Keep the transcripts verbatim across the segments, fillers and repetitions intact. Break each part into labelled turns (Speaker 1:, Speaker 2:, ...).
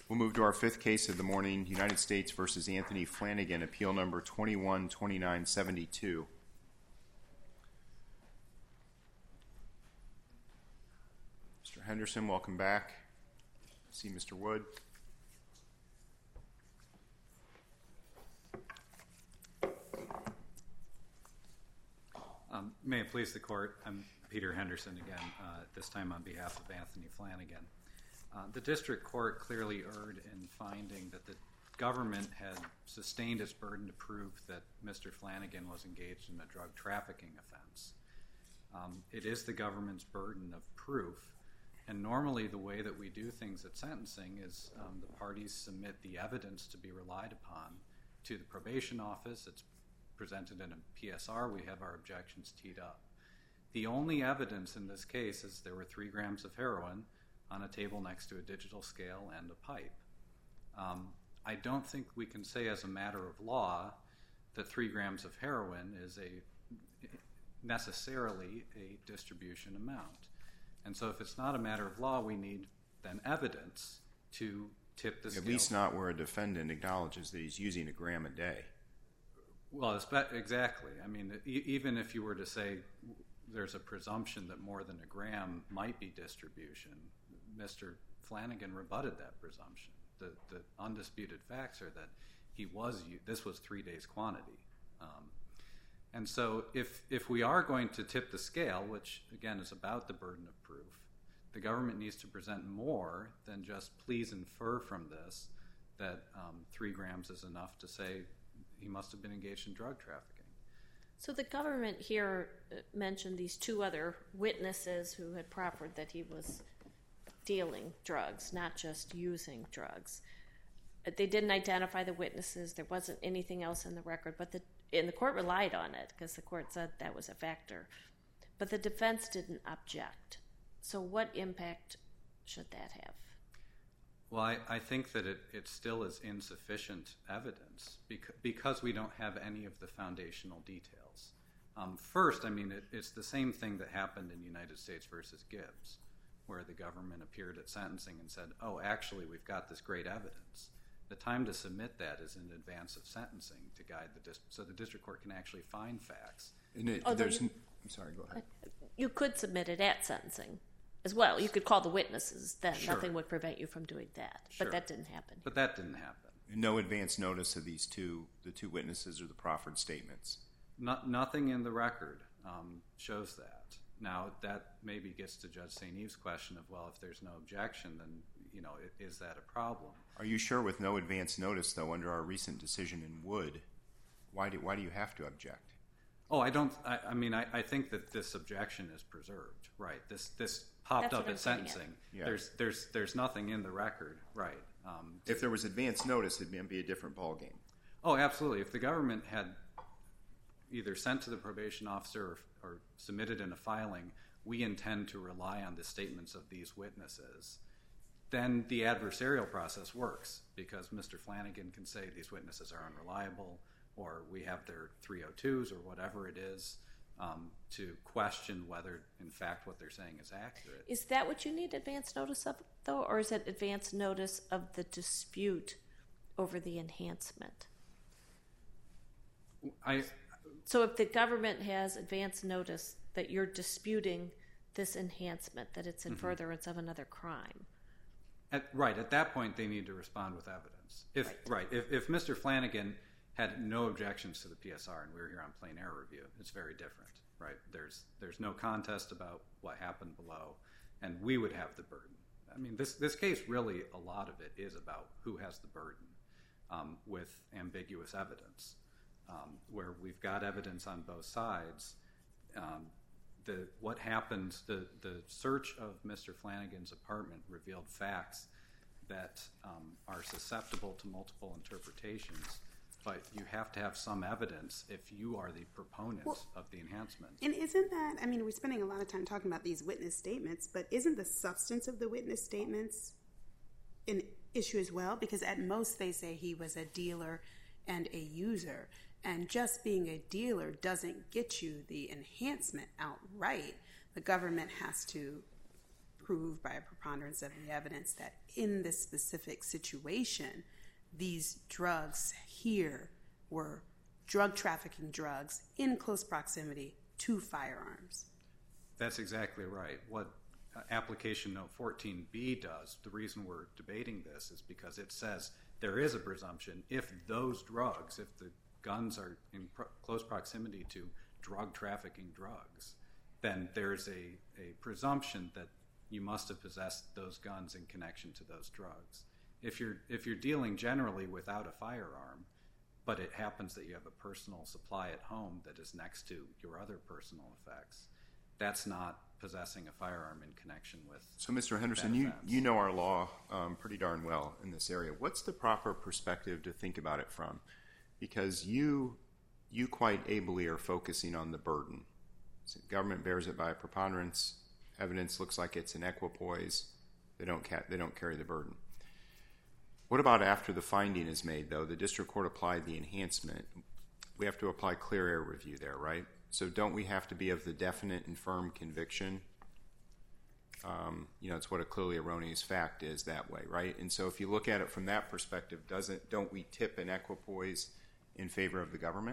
Speaker 1: We'll move to our fifth case of the morning, United States v. Anthony Flanagan, appeal number twenty-one twenty-nine seventy-two. Mister Henderson, welcome back. See Mister Wood.
Speaker 2: Um, may it please the court, I'm Peter Henderson again, uh, this time on behalf of Anthony Flanagan. Uh, the district court clearly erred in finding that the government had sustained its burden to prove that Mister Flanagan was engaged in a drug trafficking offense. Um, it is the government's burden of proof, and normally the way that we do things at sentencing is um, the parties submit the evidence to be relied upon to the probation office. It's presented in a P S R. We have our objections teed up. The only evidence in this case is there were three grams of heroin on a table next to a digital scale and a pipe. Um, I don't think we can say as a matter of law that three grams of heroin is a necessarily a distribution amount. And so if it's not a matter of law, we need then evidence to tip the scale.
Speaker 1: At least not where a defendant acknowledges that he's using a gram a day.
Speaker 2: Well, exactly. I mean, even if you were to say there's a presumption that more than a gram might be distribution, Mister Flanagan rebutted that presumption. The, the undisputed facts are that he was, this was three days quantity. Um, and so if, if we are going to tip the scale, which again is about the burden of proof, the government needs to present more than just please infer from this that um, three grams is enough to say he must have been engaged in drug trafficking.
Speaker 3: So the government here mentioned these two other witnesses who had proffered that he was dealing drugs, not just using drugs. They didn't identify the witnesses. There wasn't anything else in the record, but the and the court relied on it because the court said that was a factor. But the defense didn't object. So what impact should that have?
Speaker 2: Well, I, I think that it, it still is insufficient evidence because, because we don't have any of the foundational details. Um, first, I mean, it, it's the same thing that happened in United States versus Gibbs, where the government appeared at sentencing and said, oh, actually, we've got this great evidence. The time to submit that is in advance of sentencing to guide the district, so the district court can actually find facts.
Speaker 1: And it, there's, you, I'm sorry, go ahead.
Speaker 3: You could submit it at sentencing as well. You could call the witnesses then.
Speaker 2: Sure.
Speaker 3: Nothing would prevent you from doing that.
Speaker 2: Sure.
Speaker 3: But that didn't happen.
Speaker 2: But that didn't happen.
Speaker 1: No advance notice of these two, the two witnesses or the proffered statements?
Speaker 2: Not, nothing in the record um, shows that. Now, that maybe gets to Judge Saint Eve's question of, well, if there's no objection, then, you know, is that a problem?
Speaker 1: Are you sure with no advance notice, though, under our recent decision in Wood, why do, why do you have to object?
Speaker 2: Oh, I don't, I, I mean, I, I think that this objection is preserved, right? This this popped
Speaker 3: That's
Speaker 2: up at sentencing.
Speaker 1: Yeah.
Speaker 2: There's, there's, there's nothing in the record, right? Um,
Speaker 1: if there was advance notice, it'd be a different ballgame.
Speaker 2: Oh, absolutely. If the government had either sent to the probation officer or, or submitted in a filing, we intend to rely on the statements of these witnesses, then the adversarial process works because Mister Flanagan can say these witnesses are unreliable or we have their three oh twos or whatever it is um, to question whether, in fact, what they're saying is accurate.
Speaker 3: Is that what you need advance notice of, though, or is it advance notice of the dispute over the enhancement?
Speaker 2: I...
Speaker 3: So if the government has advance notice that you're disputing this enhancement, that it's in mm-hmm. furtherance of another crime.
Speaker 2: At, right. At that point, they need to respond with evidence. If Right. right if, if Mister Flanagan had no objections to the P S R and we were here on plain error review, it's very different, right? There's, there's no contest about what happened below, and we would have the burden. I mean, this, this case, really, a lot of it is about who has the burden um, with ambiguous evidence. Um, where we've got evidence on both sides. Um, the what happened, the, the search of Mister Flanagan's apartment revealed facts that um, are susceptible to multiple interpretations, but you have to have some evidence if you are the proponent well, of the enhancement.
Speaker 4: And isn't that, I mean, we're spending a lot of time talking about these witness statements, but isn't the substance of the witness statements an issue as well? Because at most they say he was a dealer and a user. And just being a dealer doesn't get you the enhancement outright. The government has to prove by a preponderance of the evidence that in this specific situation, these drugs here were drug trafficking drugs in close proximity to firearms.
Speaker 2: That's exactly right. What uh, application note fourteen B does, the reason we're debating this is because it says there is a presumption if those drugs, if the guns are in pro- close proximity to drug trafficking drugs, then there's a, a presumption that you must have possessed those guns in connection to those drugs. If you're if you're dealing generally without a firearm, but it happens that you have a personal supply at home that is next to your other personal effects, that's not possessing a firearm in connection with.
Speaker 1: So, Mister Henderson, you, you know our law um, pretty darn well in this area. What's the proper perspective to think about it from? Because you you quite ably are focusing on the burden. So government bears it by a preponderance. Evidence looks like it's an equipoise. They don't ca- they don't carry the burden. What about after the finding is made, though? The district court applied the enhancement. We have to apply clear error review there, right? So don't we have to be of the definite and firm conviction? Um, you know, it's what a clearly erroneous fact is that way, right? And so if you look at it from that perspective, doesn't don't we tip an equipoise in favor of the government?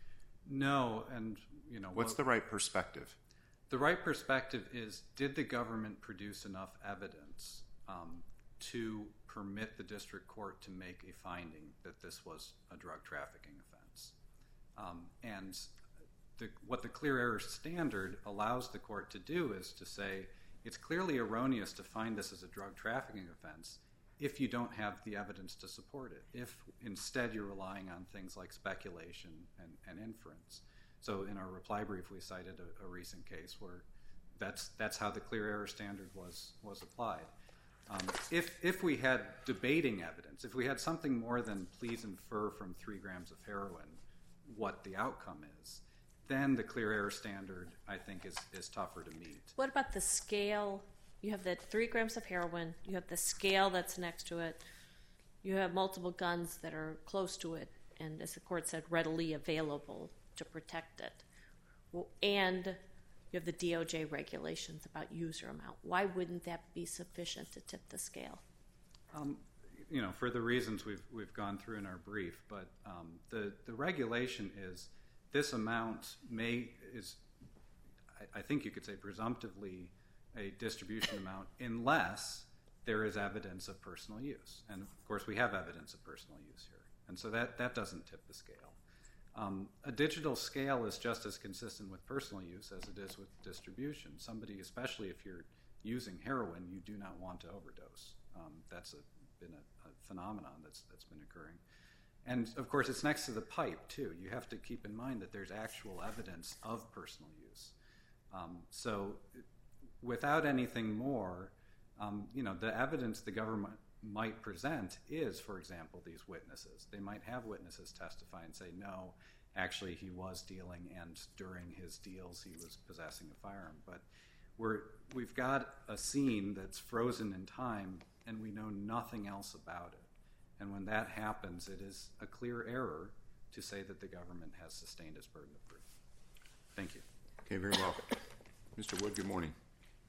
Speaker 2: No, and, you know...
Speaker 1: What's
Speaker 2: what,
Speaker 1: the right perspective?
Speaker 2: The right perspective is, did the government produce enough evidence um, to permit the district court to make a finding that this was a drug trafficking offense? Um, and the, what the clear error standard allows the court to do is to say, it's clearly erroneous to find this as a drug trafficking offense if you don't have the evidence to support it, if instead you're relying on things like speculation and, and inference. So in our reply brief, we cited a, a recent case where that's that's how the clear error standard was was applied. Um, if if we had debating evidence, if we had something more than please infer from three grams of heroin what the outcome is, then the clear error standard, I think, is, is tougher to meet.
Speaker 3: What about the scale? You have the three grams of heroin, you have the scale that's next to it, you have multiple guns that are close to it, and as the court said, readily available to protect it. Well, and you have the D O J regulations about user amount. Why wouldn't that be sufficient to tip the scale?
Speaker 2: Um, you know, for the reasons we've we've gone through in our brief, but um, the the regulation is this amount may is, I, I think you could say presumptively a distribution amount unless there is evidence of personal use, and of course we have evidence of personal use here, and so that that doesn't tip the scale. Um, a digital scale is just as consistent with personal use as it is with distribution. Somebody, especially if you're using heroin, you do not want to overdose. Um, that's a, been a, a phenomenon that's that's been occurring. And, of course, it's next to the pipe, too. You have to keep in mind that there's actual evidence of personal use. Um, so without anything more, um, you know, the evidence the government might present is, for example, these witnesses. They might have witnesses testify and say, no, actually he was dealing, and during his deals he was possessing a firearm. But we're, we've got a scene that's frozen in time, and we know nothing else about it. And when that happens, it is a clear error to say that the government has sustained its burden of proof. Thank you.
Speaker 1: Okay, very well. Mister Wood, good morning.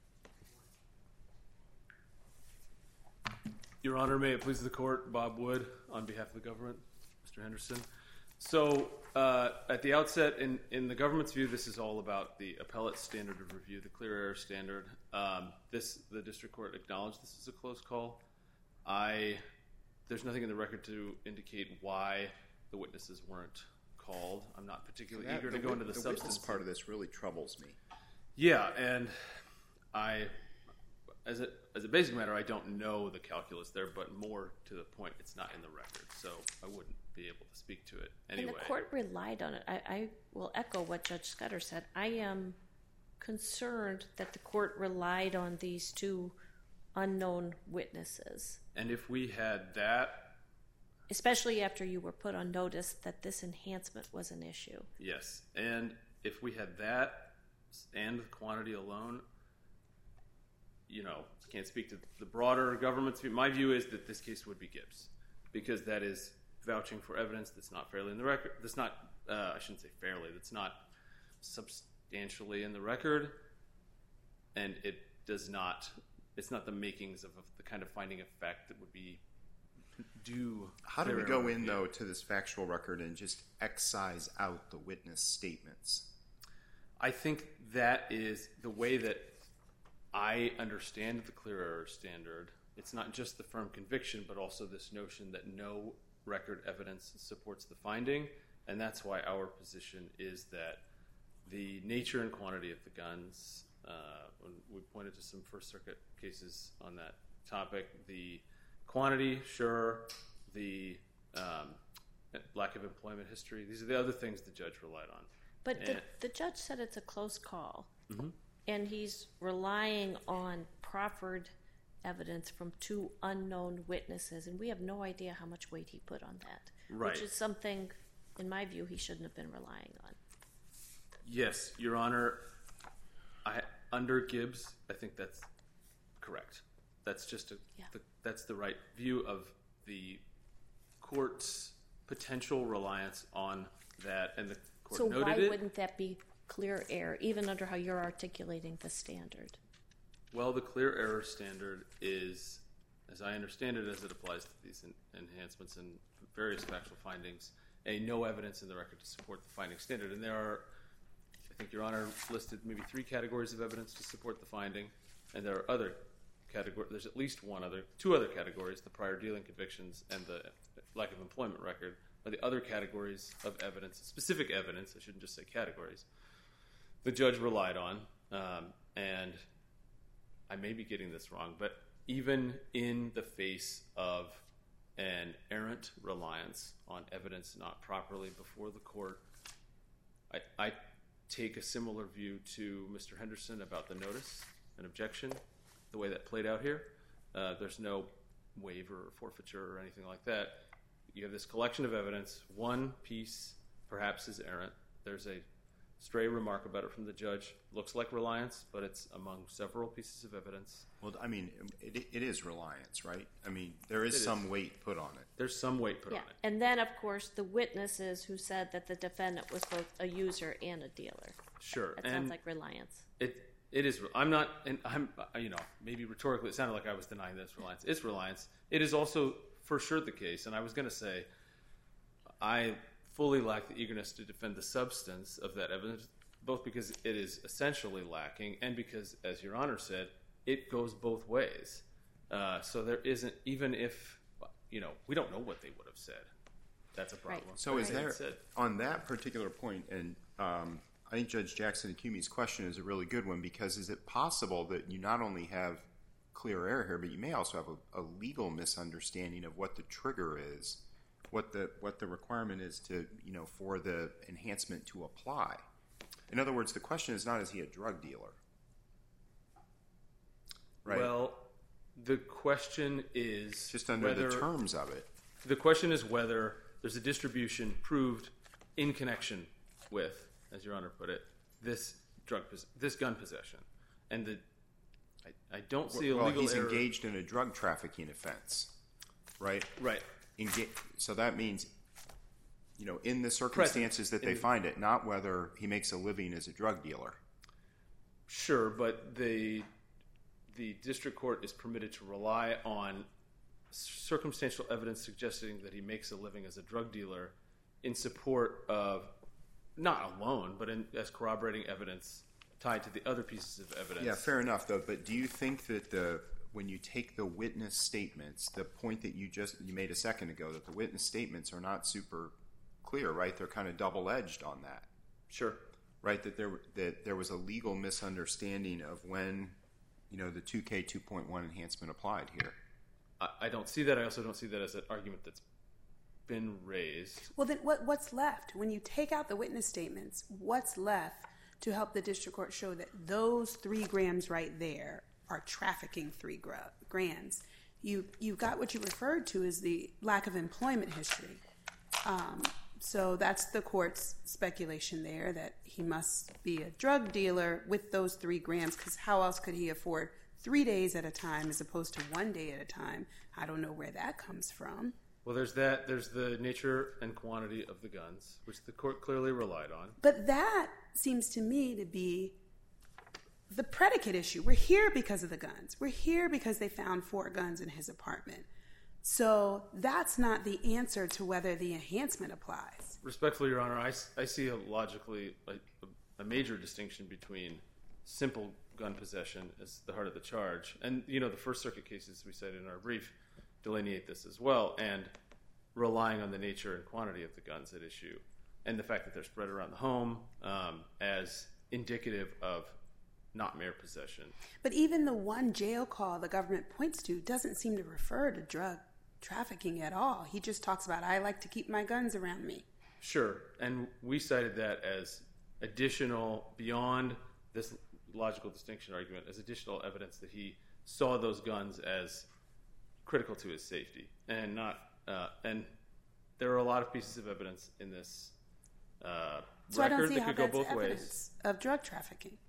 Speaker 5: Your Honor, may it please the court, Bob Wood on behalf of the government, Mister Henderson. So uh, at the outset, in, in the government's view, this is all about the appellate standard of review, the clear error standard. Um, this the district court acknowledged this is a close call. I there's nothing in the record to indicate why the witnesses weren't called. I'm not particularly
Speaker 1: That,
Speaker 5: eager to
Speaker 1: the,
Speaker 5: go into the,
Speaker 1: the
Speaker 5: substance
Speaker 1: witness part of this really troubles me.
Speaker 5: Yeah, and I, as a as a basic matter, I don't know the calculus there, but more to the point, it's not in the record, so I wouldn't be able to speak to it anyway.
Speaker 3: And the court relied on it. I, I will echo what Judge Scudder said. I am concerned that the court relied on these two unknown witnesses.
Speaker 5: And if we had that...
Speaker 3: Especially after you were put on notice that this enhancement was an issue.
Speaker 5: Yes, and if we had that and the quantity alone, you know, I can't speak to the broader government's view. My view is that this case would be Gibbs, because that is vouching for evidence that's not fairly in the record. That's not, uh, I shouldn't say fairly, that's not substantially in the record, and it does not it's not the makings of, of the kind of finding of fact that would be due.
Speaker 1: How do we
Speaker 5: clear
Speaker 1: go
Speaker 5: error
Speaker 1: in,
Speaker 5: review.
Speaker 1: though, to this factual record and just excise out the witness statements?
Speaker 5: I think that is the way that I understand the clear error standard. It's not just the firm conviction, but also this notion that no record evidence supports the finding, and that's why our position is that the nature and quantity of the guns, uh, when we pointed to some First Circuit cases on that topic, the quantity, sure, the um, lack of employment history, these are the other things the judge relied on.
Speaker 3: But the,
Speaker 5: And-
Speaker 3: the judge said it's a close call,
Speaker 5: Mhm.
Speaker 3: and he's relying on proffered evidence from two unknown witnesses, and we have no idea how much weight he put on that,
Speaker 5: Right.
Speaker 3: which is something, in my view, he shouldn't have been relying on.
Speaker 5: Yes, Your Honor. I, under Gibbs, I think that's correct. That's just a,
Speaker 3: Yeah.
Speaker 5: the, that's the right view of the court's potential reliance on that, and the court
Speaker 3: So
Speaker 5: noted
Speaker 3: why
Speaker 5: it.
Speaker 3: wouldn't that be clear error, even under how you're articulating the standard?
Speaker 5: Well, the clear error standard is, as I understand it, as it applies to these en- enhancements and various factual findings, a no evidence in the record to support the finding standard. And there are, I think Your Honor listed maybe three categories of evidence to support the finding, and there are other categories, there's at least one other, two other categories, the prior dealing convictions and the lack of employment record, are the other categories of evidence, specific evidence, I shouldn't just say categories, the judge relied on, um, and I may be getting this wrong, but even in the face of an errant reliance on evidence not properly before the court, I, I take a similar view to Mister Henderson about the notice and objection, the way that played out here. Uh, there's no waiver or forfeiture or anything like that. You have this collection of evidence. One piece perhaps is errant. There's a stray remark about it from the judge. Looks like reliance, but it's among several pieces of evidence.
Speaker 1: Well, I mean, it, it is reliance, right? I mean, there is
Speaker 5: It
Speaker 1: some
Speaker 5: is.
Speaker 1: weight put on it.
Speaker 5: There's some weight put
Speaker 3: Yeah,
Speaker 5: on it.
Speaker 3: and then, of course, the witnesses who said that the defendant was both a user and a dealer.
Speaker 5: Sure.
Speaker 3: That
Speaker 5: and
Speaker 3: sounds like reliance.
Speaker 5: It it is. I'm not, and I'm, you know, maybe rhetorically it sounded like I was denying that it's reliance. It's reliance. It is also for sure the case, and I was going to say, I fully lack the eagerness to defend the substance of that evidence, both because it is essentially lacking, and because, as Your Honor said, it goes both ways. Uh, so there isn't, even if, you know, we don't know what they would have said. That's a problem.
Speaker 3: Right.
Speaker 1: So is
Speaker 5: Like
Speaker 1: there,
Speaker 5: I said.
Speaker 1: on that particular point, and um, I think Judge Jackson-Acumi's question is a really good one, because is it possible that you not only have clear error here, but you may also have a, a legal misunderstanding of what the trigger is, what the what the requirement is to, you know, for the enhancement to apply? In other words, the question is not, is he a drug dealer? Right?
Speaker 5: Well, the question is
Speaker 1: Just under
Speaker 5: whether,
Speaker 1: the terms of it.
Speaker 5: The question is whether there's a distribution proved in connection with, as Your Honor put it, this drug, pos- this gun possession, and the I, I don't see a
Speaker 1: Well,
Speaker 5: legal
Speaker 1: he's
Speaker 5: error.
Speaker 1: engaged in a drug trafficking offense, right?
Speaker 5: Right.
Speaker 1: Enga- so that means, you know, in the circumstances that they
Speaker 5: In-
Speaker 1: find it, not whether he makes a living as a drug dealer.
Speaker 5: Sure, but the the district court is permitted to rely on circumstantial evidence suggesting that he makes a living as a drug dealer in support of, not alone, but in, as corroborating evidence tied to the other pieces of evidence.
Speaker 1: Yeah, fair enough, though. But do you think that the when you take the witness statements, the point that you just you made a second ago, that the witness statements are not super clear, right? They're kind of double-edged on that,
Speaker 5: Sure.
Speaker 1: right? That there that there was a legal misunderstanding of when, you know, the two K two point one enhancement applied here.
Speaker 5: I, I don't see that. I also don't see that as an argument that's been raised.
Speaker 4: Well, then what, what's left? When you take out the witness statements, what's left to help the district court show that those three grams right there are trafficking three gra- grams? You, you've got what you referred to as the lack of employment history. Um, so that's the court's speculation there, that he must be a drug dealer with those three grams, because how else could he afford three days at a time as opposed to one day at a time? I don't know where that comes from.
Speaker 5: Well, there's that. There's the nature and quantity of the guns, which the court clearly relied on.
Speaker 4: But that seems to me to be the predicate issue. We're here because of the guns. We're here because they found four guns in his apartment. So that's not the answer to whether the enhancement applies.
Speaker 5: Respectfully, Your Honor, I, I see a logically a, a major distinction between simple gun possession as the heart of the charge. And, you know, the First Circuit cases we cited in our brief delineate this as well, and relying on the nature and quantity of the guns at issue and the fact that they're spread around the home um, as indicative of not mere possession.
Speaker 4: But even the one jail call the government points to doesn't seem to refer to drug trafficking at all. He just talks about, I like to keep my guns around me.
Speaker 5: Sure, and we cited that as additional, beyond this logical distinction argument, as additional evidence that he saw those guns as critical to his safety. And not, uh, and there are a lot of pieces of evidence in this uh,
Speaker 4: so I don't
Speaker 5: record
Speaker 4: see
Speaker 5: that
Speaker 4: how
Speaker 5: could go
Speaker 4: that's
Speaker 5: both
Speaker 4: evidence
Speaker 5: ways.
Speaker 4: Of drug trafficking.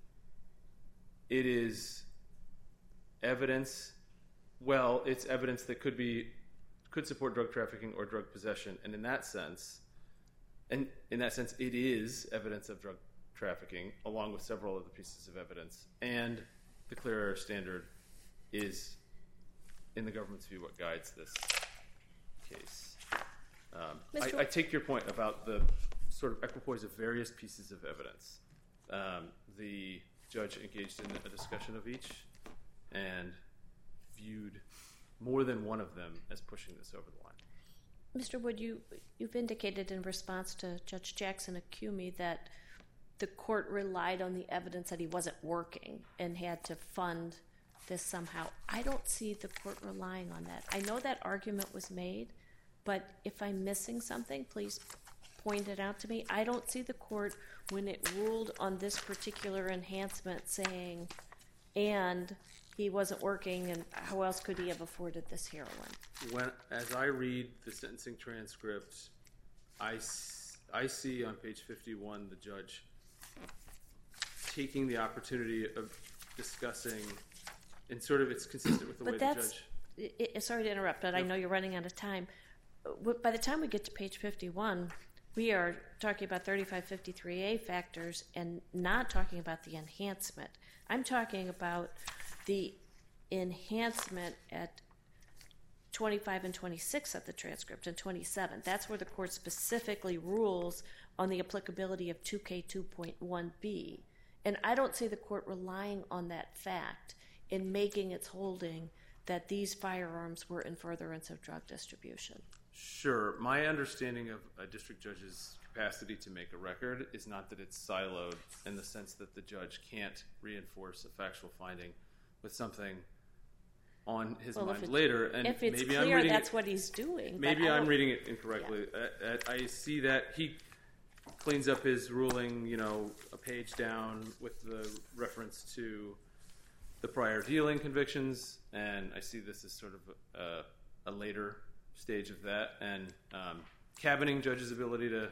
Speaker 5: It is evidence, well, it's evidence that could be, could support drug trafficking or drug possession. And in that sense, and in that sense, it is evidence of drug trafficking, along with several other pieces of evidence. And the clear error standard is, in the government's view, what guides this case. Um, I, I take your point about the sort of equipoise of various pieces of evidence. Um, the judge engaged in a discussion of each and viewed more than one of them as pushing this over the line.
Speaker 3: Mister Wood, you, you've indicated in response to Judge Jackson-Acumi that the court relied on the evidence that he wasn't working and had to fund this somehow. I don't see the court relying on that. I know that argument was made, but if I'm missing something, please point it out to me. I don't see the court, when it ruled on this particular enhancement, saying, and he wasn't working, and how else could he have afforded this heroin?
Speaker 5: When, as I read the sentencing transcript, I, I see on page fifty-one the judge taking the opportunity of discussing, and sort of it's consistent with the
Speaker 3: but
Speaker 5: way
Speaker 3: that's,
Speaker 5: the judge...
Speaker 3: It, it, sorry to interrupt, but I know you're running out of time. By the time we get to page fifty-one, we are talking about thirty-five fifty-three A factors and not talking about the enhancement. I'm talking about the enhancement at twenty-five and twenty-six of the transcript and twenty-seven. That's where the court specifically rules on the applicability of two K two point one B. And I don't see the court relying on that fact in making its holding that these firearms were in furtherance of drug distribution.
Speaker 5: Sure. My understanding of a district judge's capacity to make a record is not that it's siloed in the sense that the judge can't reinforce a factual finding with something on his
Speaker 3: well,
Speaker 5: mind
Speaker 3: if
Speaker 5: later. And
Speaker 3: if it's
Speaker 5: maybe
Speaker 3: clear
Speaker 5: I'm
Speaker 3: that's
Speaker 5: it,
Speaker 3: what he's doing.
Speaker 5: Maybe I'm reading it incorrectly. Yeah. I, I, I see that he cleans up his ruling, you know, a page down with the reference to the prior dealing convictions, and I see this as sort of a, a later stage of that, and um, cabining judges' ability to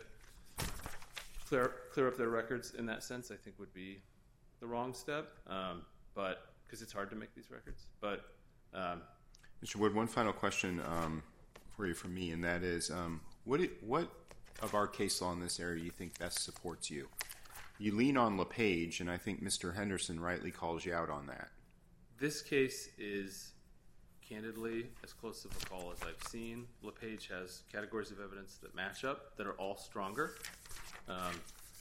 Speaker 5: clear clear up their records in that sense, I think would be the wrong step, um, but because it's hard to make these records. But um,
Speaker 1: Mister Wood, one final question um, for you from me, and that is, um, what it, what of our case law in this area you think best supports you? You lean on LePage, and I think Mister Henderson rightly calls you out on that.
Speaker 5: This case is candidly as close of a call as I've seen. LePage has categories of evidence that match up that are all stronger, um,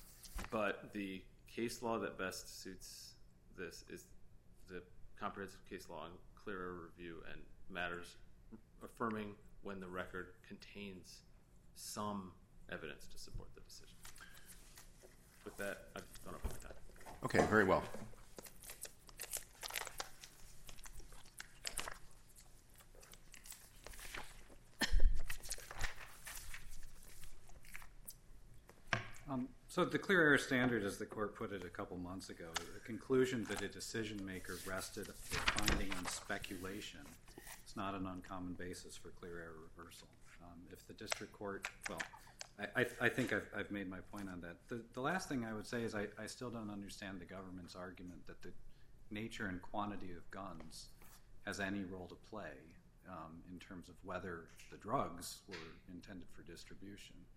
Speaker 5: but the case law that best suits this is the comprehensive case law on clearer review and matters affirming when the record contains some evidence to support the decision. With that, I've gone up my time.
Speaker 1: Okay, very well.
Speaker 2: Um, so the clear error standard, as the court put it a couple months ago, the conclusion that a decision maker rested a finding on speculation is not an uncommon basis for clear error reversal. Um, if the district court, well, I, I, I think I've, I've made my point on that. The, the last thing I would say is I, I still don't understand the government's argument that the nature and quantity of guns has any role to play um, in terms of whether the drugs were intended for distribution.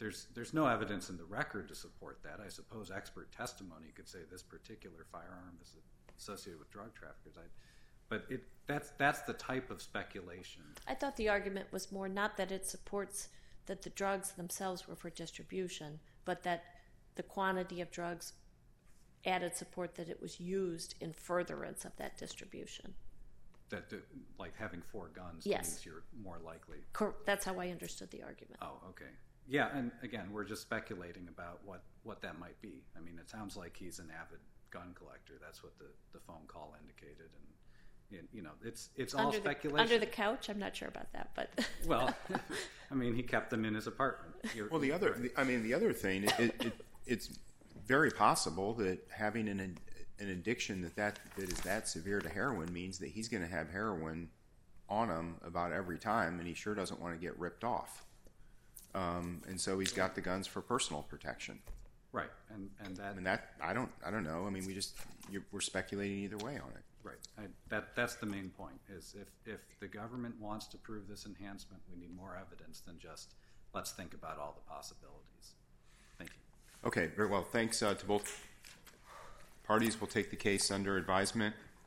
Speaker 2: there's there's no evidence in the record to support that. I suppose expert testimony could say this particular firearm is associated with drug traffickers. I, but it that's that's the type of speculation.
Speaker 3: I thought the argument was more not that it supports that the drugs themselves were for distribution, but that the quantity of drugs added support that it was used in furtherance of that distribution.
Speaker 2: That, the, like having four guns
Speaker 3: yes.
Speaker 2: means you're more likely.
Speaker 3: Cor- that's how I understood the argument.
Speaker 2: Oh, okay. Yeah, and again, we're just speculating about what, what that might be. I mean, it sounds like he's an avid gun collector. That's what the, the phone call indicated, and you know, it's it's all
Speaker 3: under the,
Speaker 2: speculation.
Speaker 3: Under the couch, I'm not sure about that, but
Speaker 2: well, I mean, he kept them in his apartment. You're,
Speaker 1: well, the other, I mean, the other thing, it, it, it's very possible that having an an addiction that, that that is that severe to heroin means that he's going to have heroin on him about every time, and he sure doesn't want to get ripped off. Um, and so he's got the guns for personal protection.
Speaker 2: Right, and and that
Speaker 1: and that I don't I don't know. I mean, we just you're, we're speculating either way on it.
Speaker 2: Right. I, that that's the main point. Is if if the government wants to prove this enhancement, we need more evidence than just let's think about all the possibilities. Thank you.
Speaker 1: Okay. Very well. Thanks uh, to both parties. We'll take the case under advisement.